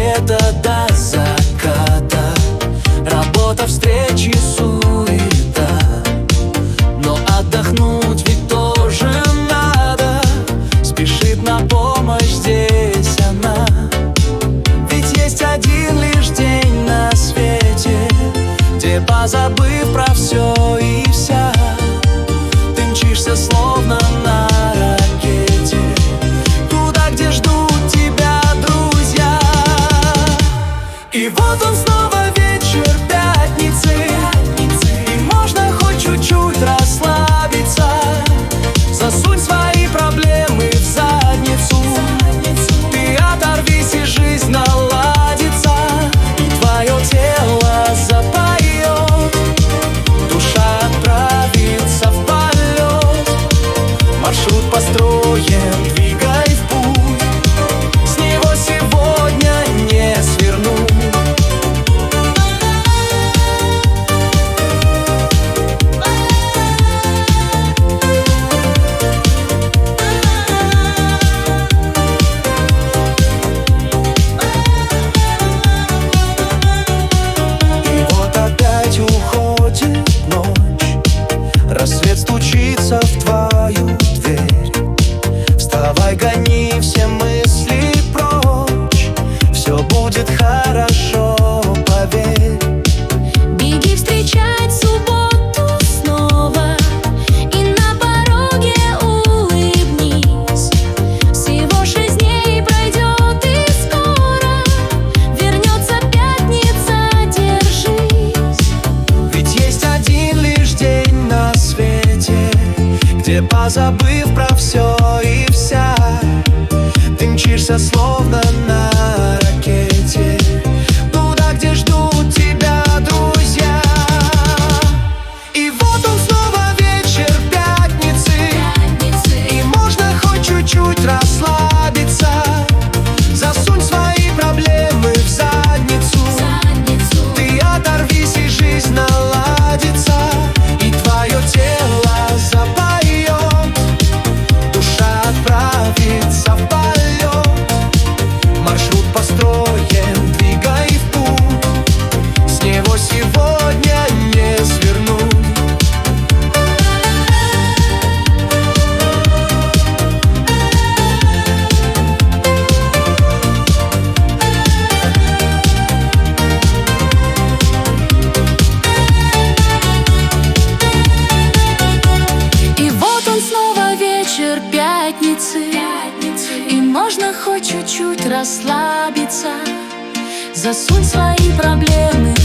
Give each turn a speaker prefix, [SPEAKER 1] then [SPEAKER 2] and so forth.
[SPEAKER 1] рассвета до заката. Работа, встречи, суета, но отдохнуть ведь тоже надо. Спешит на помощь здесь она. Ведь есть один лишь день на свете, где, позабыв про все и вся, ты мчишься словно на ракете туда, где ждут тебя друзья. И вот он снова вечер пятницы, и можно хоть чуть-чуть расслабиться. Засунь свои проблемы в задницу, ты оторвись, и жизнь наладится. И твое тело запоет, душа отправится в полет. Маршрут построен, двигай в путь, с него сегодня не свернуть. Рассвет стучится в твою дверь. Вставай, гони все мысли прочь, все будет хорошо, поверь.
[SPEAKER 2] Беги встречать субботу снова, и на пороге улыбнись. Всего 6 дней пройдет, и скоро вернется пятница, держись.
[SPEAKER 1] Ведь есть один лишь день на свете, где, позабыв про все и вся, ты мчишься словно на ракете туда, где ждут тебя друзья. И вот он снова вечер пятницы, и можно хоть чуть-чуть расслабиться. Засунь свои проблемы в задницу, ты оторвись, и жизнь наладится. И твое тело запоет, душа отправится в полет. Маршрут построен, двигай в путь, с него сегодня не свернуть.
[SPEAKER 2] И вот он снова вечер пятницы, и можно хоть чуть-чуть расслабиться. Засунь свои проблемы